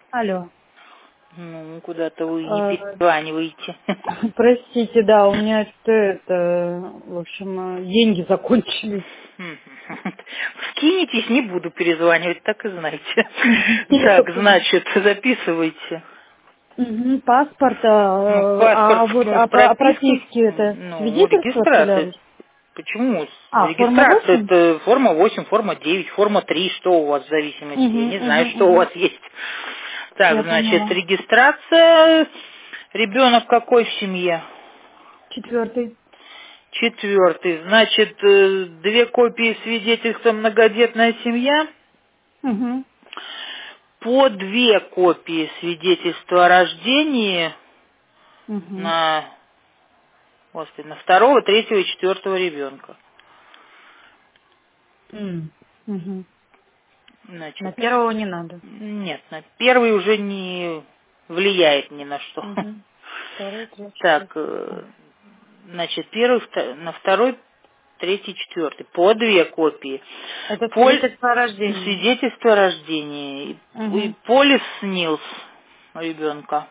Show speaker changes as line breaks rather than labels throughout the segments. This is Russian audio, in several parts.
Алло.
Ну, куда-то вы не
Э,
перезваниваете.
Простите, да, у меня в общем, деньги закончились.
Скинетесь, не буду перезванивать, так и знаете.
Я
Так,
поняла.
значит, записывайте.
Паспорт,
Паспорт
а
прописка,
прописки это
ну,
свидетельство, что
регистрация.
ли?
Почему?
Форма
Регистрация
8?
это форма 8, форма 9, форма 3, что у вас в зависимости? Я не знаю, что у
Угу.
вас есть. Так,
Я
значит,
поняла.
регистрация. Ребенок какой в семье?
4.
4. Значит, 2 копии свидетельства многодетная семья.
Угу.
По 2 копии свидетельства о рождении
Угу.
на, господи, на второго, третьего и четвертого ребенка.
Угу. На
Значит,
первого не надо.
нет, на первый уже не влияет ни на что.
Угу. Второй, третий,
Так,
четвертый.
значит, первый, на второй, третий, четвертый. По 2 копии.
Это
Поль...
свидетельство о рождении.
Свидетельство о рождении. И
Угу.
полис СНИЛС ребенка.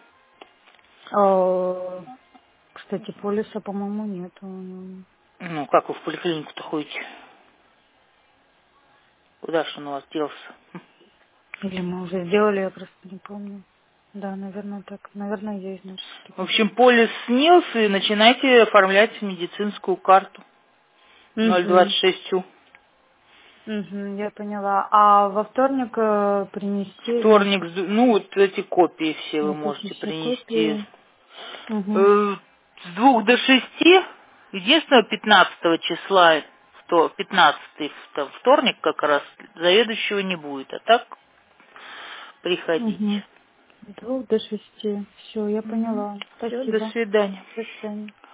Кстати, полиса, по-моему, нету.
Ну, как вы в поликлинику-то ходите? Куда же он у вас делся?
Или мы уже сделали, я просто не помню. Да, наверное, так. Наверное, есть, значит,
В
что-то.
общем, полис СНИЛС и начинайте оформлять медицинскую карту
Угу.
026.
Угу, я поняла. А во вторник принести,
Вторник,
значит,
ну вот эти копии все вы
вот эти
можете
все
принести.
копии. Угу.
С 2 до 6. Единственное, 15 числа, 15 вторник как раз, заведующего не будет. А так
Угу.
приходите.
С 2 до 6. Все, я поняла.
Все, до
Спасибо.
свидания.
До свидания.